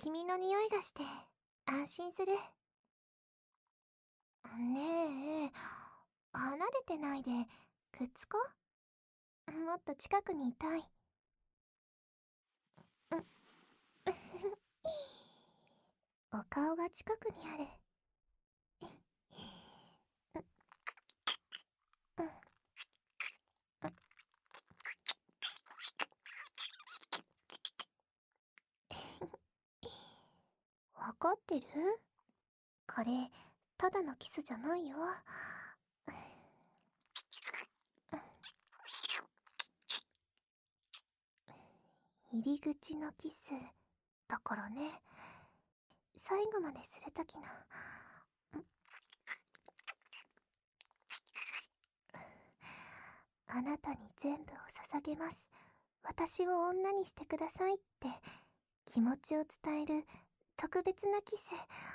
君の匂いがして安心する。ねえ、離れてないでくっつこう。もっと近くにいたい。お顔が近くにある。わかってる？これただのキスじゃないよ。入り口のキスだからね。最後までするときの。あなたに全部を捧げます。私を女にしてくださいって気持ちを伝える特別なキス。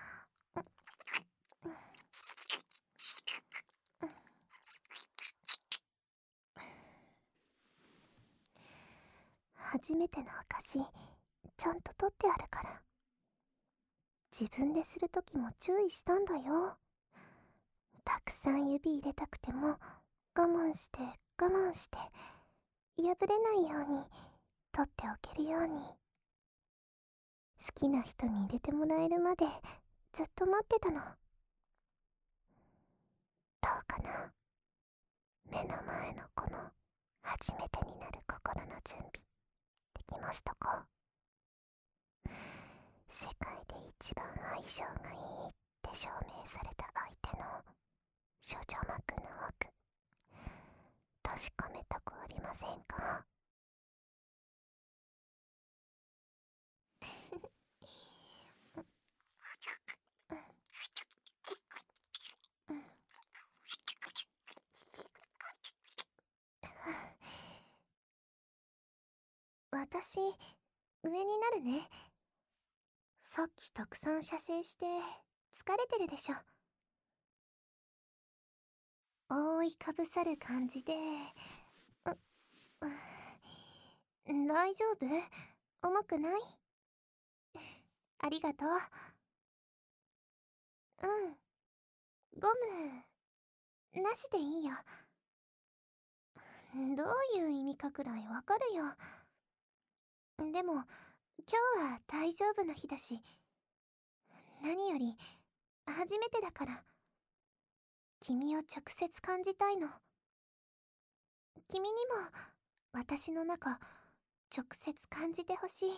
初めての証、ちゃんと取ってあるから。自分でするときも注意したんだよ。たくさん指入れたくても我慢して我慢して破れないように取っておけるように。好きな人に入れてもらえるまでずっと待ってたの。どうかな。目の前のこの初めてになる心の準備できましたか？世界で一番相性がいいって証明された相手の処女膜の奥、確かめたくありませんか？私、上になるね。さっきたくさん射精して疲れてるでしょ。覆いかぶさる感じで。大丈夫？重くない？ありがとう。ゴムなしでいいよ。どういう意味かくらいわかるよ。でも今日は大丈夫な日だし、何より初めてだから君を直接感じたいの。君にも私の中直接感じてほしい。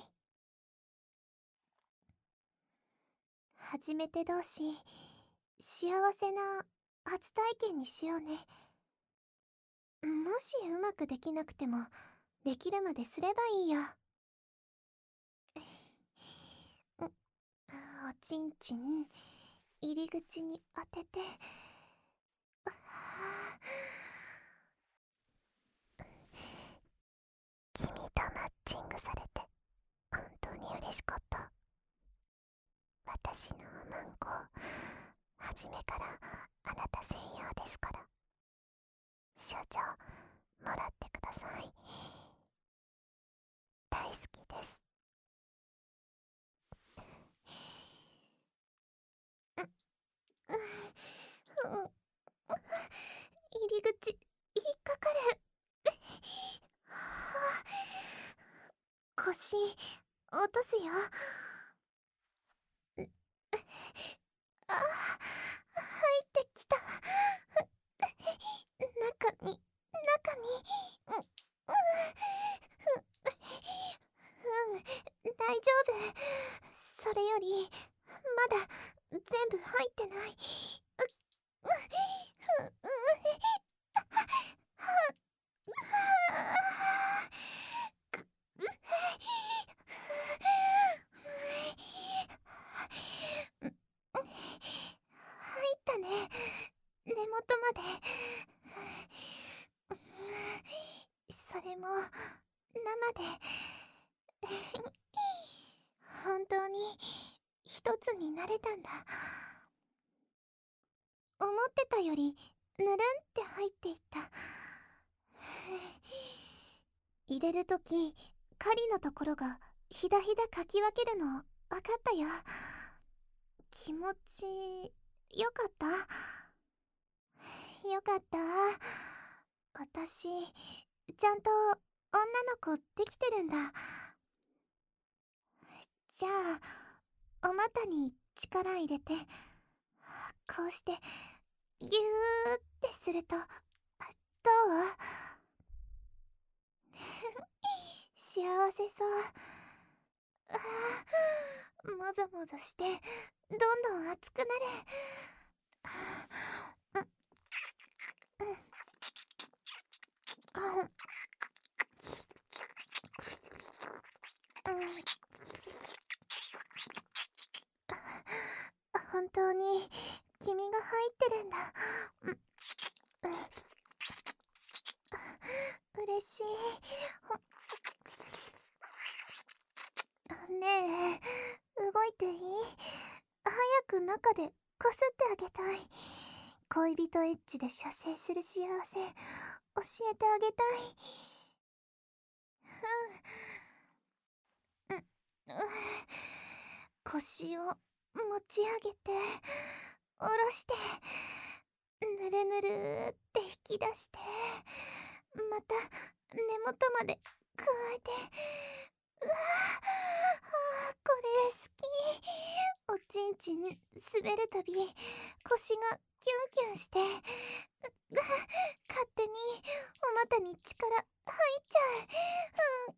初めて同士幸せな初体験にしようね。もしうまくできなくてもできるまですればいいよ。おちんちん入り口に当てて。君とマッチングされて本当に嬉しかった。私のおまんこ初めからあなた専用ですから。所長もらってください。大好きです。入り口引っかかる。腰落とすよ。入ってきた。中に大丈夫。それよりまだ全部入ってない。入ったね、根元まで。それも生で。本当に一つになれたんだ。思ってたよりぬるんって入っていった。入れるとき、狩りのところがひだひだかき分けるのわかったよ。気持ちよかった？よかった。私ちゃんと女の子できてるんだ。じゃあお股に力入れて、こうしてギューってするとどう？幸せそう。ああ、もぞもぞしてどんどん熱くなる。うんうんうん。本当に君が入ってるんだ。うん嬉しい。ねえ、動いていい？早く中でこすってあげたい。恋人エッジで射精する幸せ教えてあげたい。うんうん。腰を持ち上げて下ろして、ぬるぬるって引き出して、また根元まで加えて。うわあ、これ好き。おちんちん滑るたび腰がキュンキュンして、勝手にお股に力入っちゃう。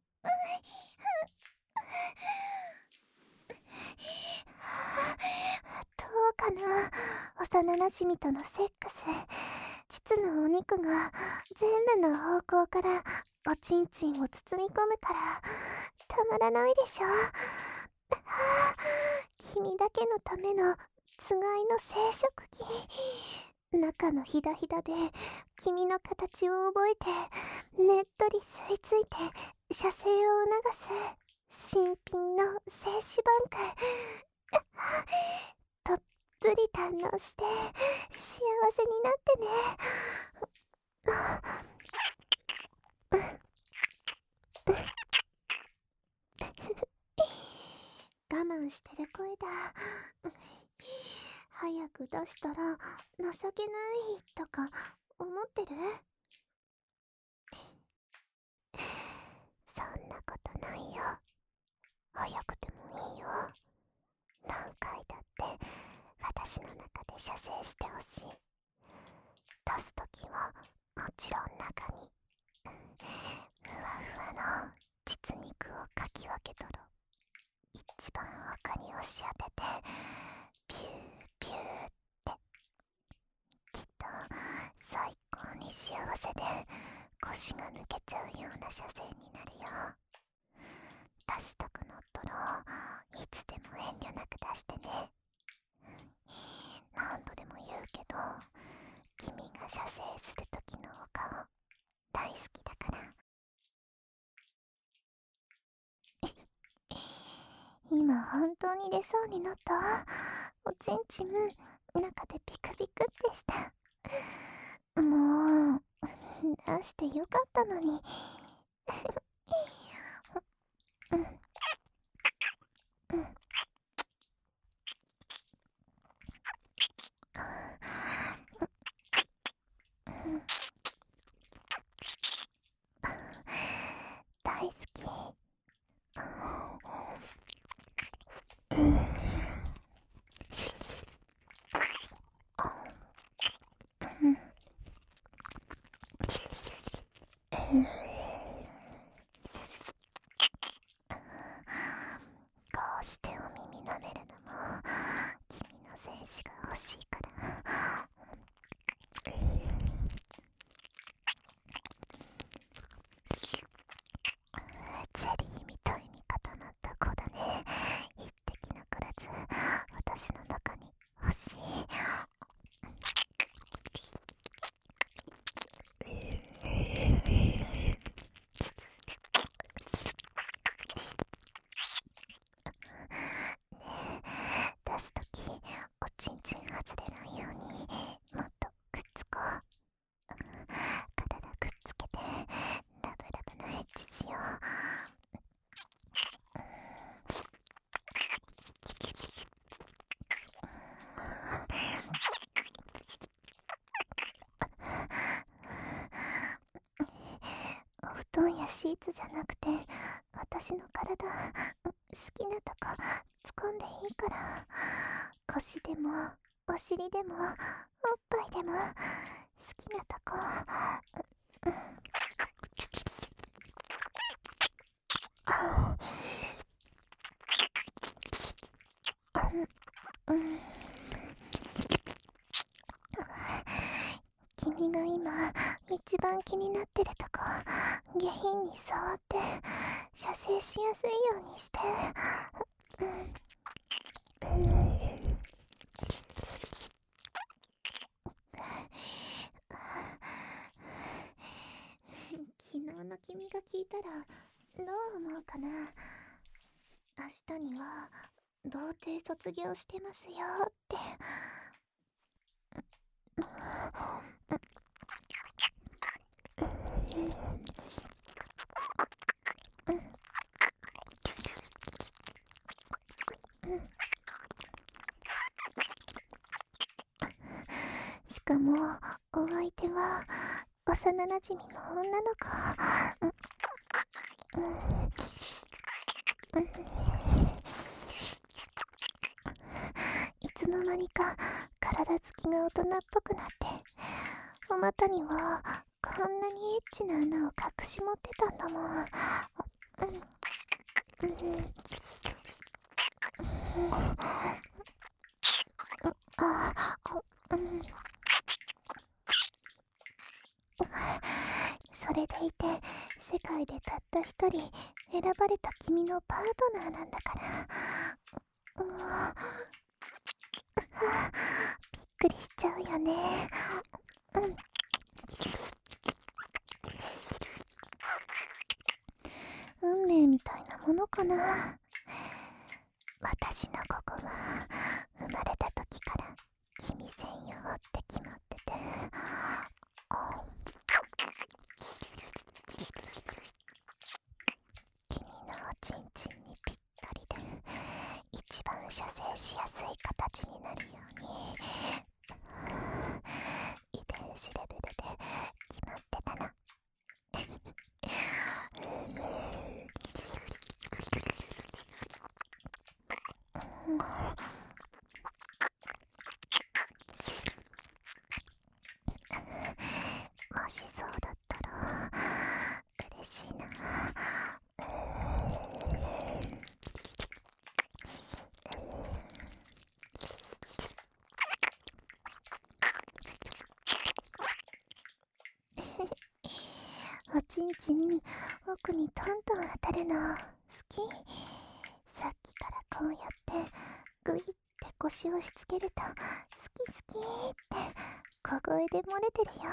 どうかな、幼なじみとのセックス。膣のお肉が全部の方向からおちんちんを包み込むからたまらないでしょ。君だけのためのつがいの生殖器。中のひだひだで君の形を覚えてねっとり吸い付いて射精を促す新品の精子バンク。たっぷり堪能して幸せになってね。我慢してる声だ。早く出したら情けないとか思ってる？そんなことないよ。早くてもいいよ。何回だって私の中で射精してほしい。出すときはもちろん中にふわふわの膣肉をかき分けとろ。一番奥に押し当ててピューピューって。きっと最高に幸せで腰が抜けちゃうような射精になるよ。出したくなったらいつでも遠慮なく出してね。何度でも言うけど、君が射精するときのお顔大好きだから。今本当に出そうになった。おちんちん中でピクピクってした。もう出してよかったのに。うんうん大好き。 団やシーツじゃなくて、私の体、好きなとこ掴んでいいから。腰でもお尻でもおっぱいでも、好きなとこ。君が今一番気になってるとこ、下品に触って射精しやすいようにして。昨日の君が聞いたらどう思うかな。明日には童貞卒業してますよって。しかもお相手は幼なじみの女の子。いつの間にか体つきが大人っぽくなって、お股にはこんなにエッチな穴を隠し持ってたんだもん。それでいて、世界でたった一人選ばれた君のパートナーなんだから。びっくりしちゃうよね。運命みたいなものかな。私のここは生まれた時から君専用って決まってて、君のおちんちんにぴったりで一番射精しやすい形になるように遺伝子レベルで決まってたの。もしそうだったら嬉しいな。おちんちん奥にトントン当たるの好き？さっきからこうやってグイって腰を押し付けると好き好きって小声で漏れてるよ。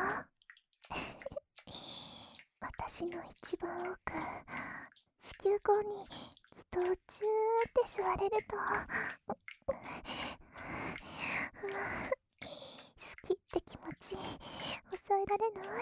私の一番奥、子宮口に気筒チューって吸われると好きって気持ち抑えられない。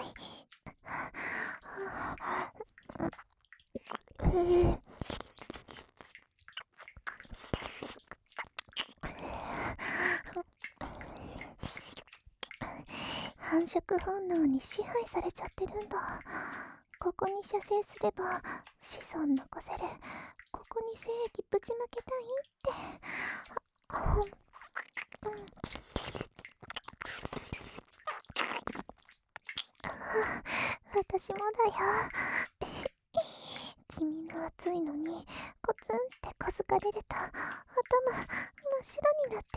繁殖本能に支配されちゃってるんだ。ここに射精すれば子孫残せる。ここに精液ぶちまけたいって。私もだよ。君の熱いのにコツンってこづかれると頭真っ白になって。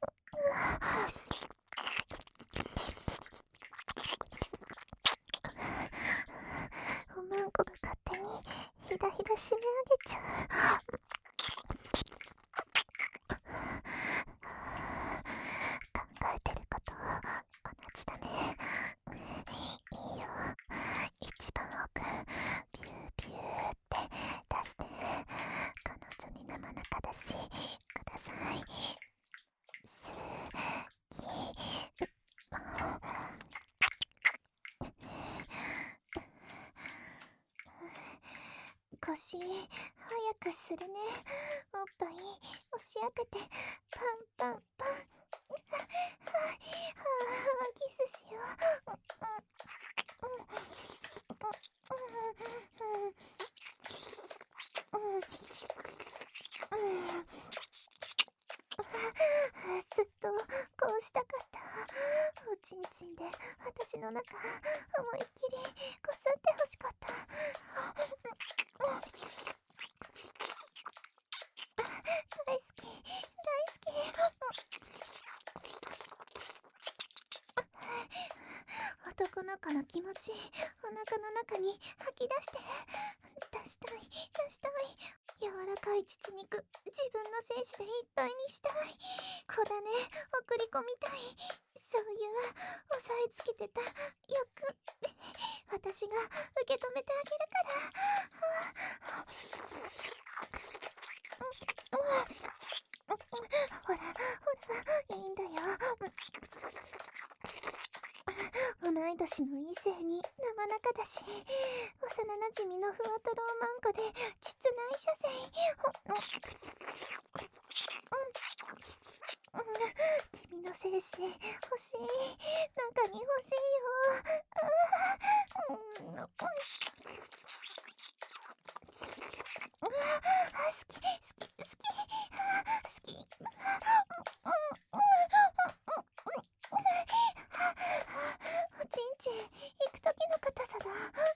おまんこが勝手にひだひだ締め上げちゃう。考えてること同じだね。いいよ、一番奥ビュービューって出して、彼女に生中だしください。好き。腰早くするね。おっぱい押し当ててパンパンパン。キスしよう。 おちんちんで私の中思いっきりこすってほしかった。大好き大好き。男の子の気持ちお腹の中に吐き出して、出したい出したい。柔らかい膣肉自分の精子でいっぱいにしたい。子種送り込みたい。そういう押さえつけてた欲、私が受け止めてあげるから。ほらほら、いいんだよ。同い年の異性に生中だし、幼なじみのふわとろーまんこで膣内射精。君の精子欲しい、中に欲しいよ。好き好き好き好き。おちんちん行く時の硬さだ。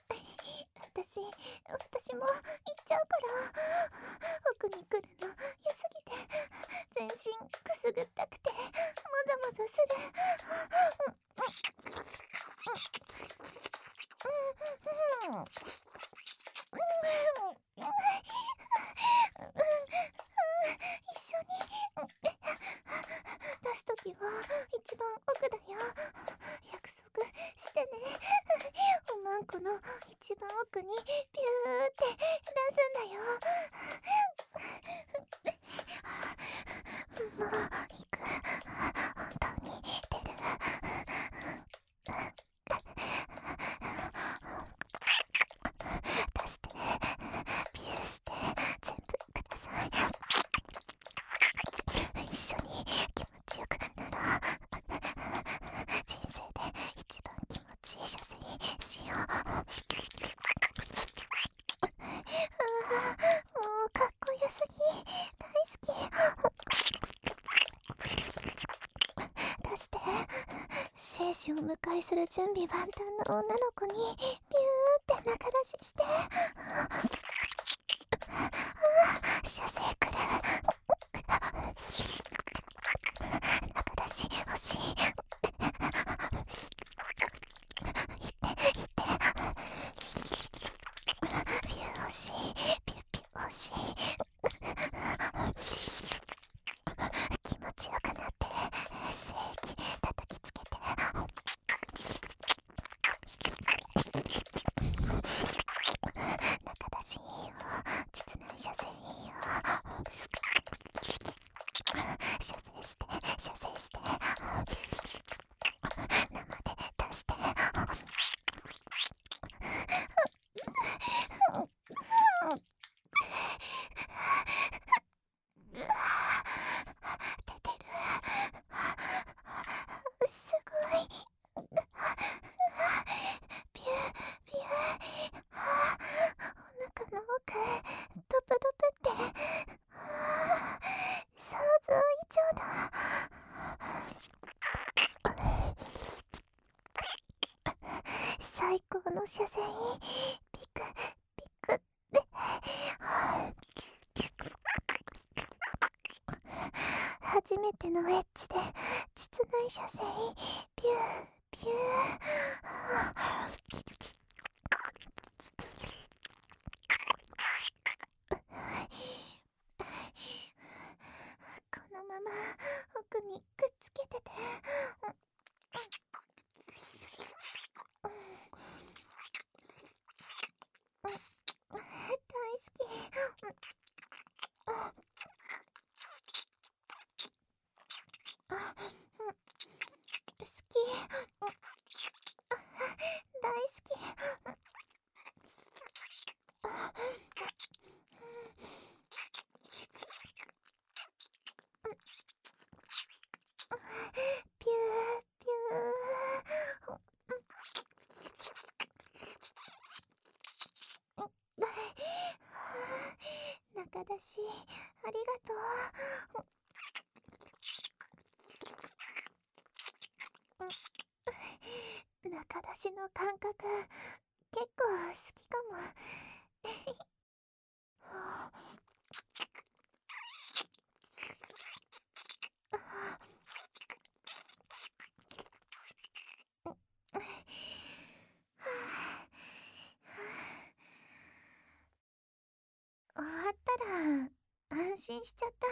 私も行っちゃうから。奥に来るの良すぎて全身くすぐったくてもぞもぞする。一緒に出すときは一番奥だよ。約束してね。おまんこの一番奥にピューって出すんだよ。もう行く。本当に出る。出してピューして全部ください。一緒に気持ちよくなろう。人生で一番気持ちいい射精しよう。もうかっこよすぎ、大好き。出して。精子を迎えする準備万端の女の子にピューって中出しして。射精くる。中出し欲しい。ピュー欲しい、ピューピュー欲しい。気持ちよくなって精液叩きつけて。中出しいいよ、膣内射精いいよ。射精して射精して、生で出して。出てる。すごい。ピューピュー。お腹の奥ドプドプって。想像以上だ。最高の射精。ピクピク。初めてのエッチで膣内射精。ピューピュー。このまま奥にくっつけてて。大好き。好き。大好き。ピューピュー。中出しありがとう。 中出しの感覚、結構好きかも。終わったら安心しちゃった。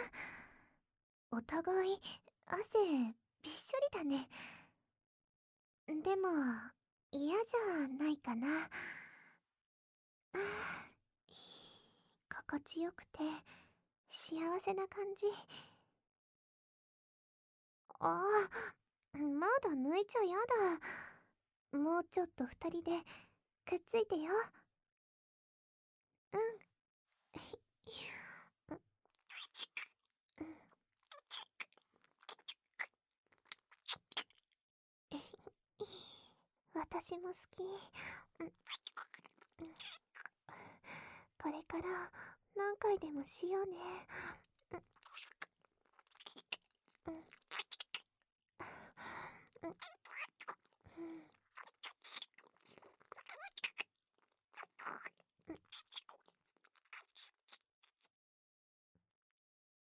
お互い汗びっしょりだね。でも嫌じゃないかな。心地よくて幸せな感じ。ああ、まだ抜いちゃやだ。もうちょっと二人でくっついてよ。うん。私も好き。これから何回でもしようね。